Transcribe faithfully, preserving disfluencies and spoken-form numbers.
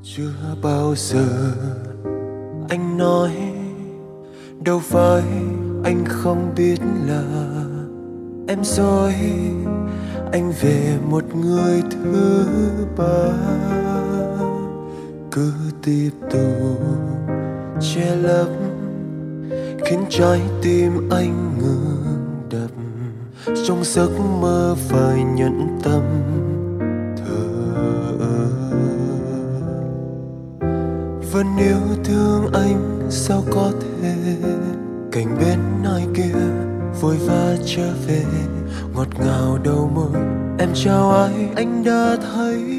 Chưa bao giờ anh nói, đâu phải anh không biết là em dối anh về một người thứ ba. Cứ tiếp tục che lấp khiến trái tim anh ngừng đập, trong giấc mơ phải nhẫn tâm thở. Vẫn yêu thương anh sao có thể cạnh bên ai kia vội vã trở về, ngọt ngào đầu môi em chào ai anh đã thấy.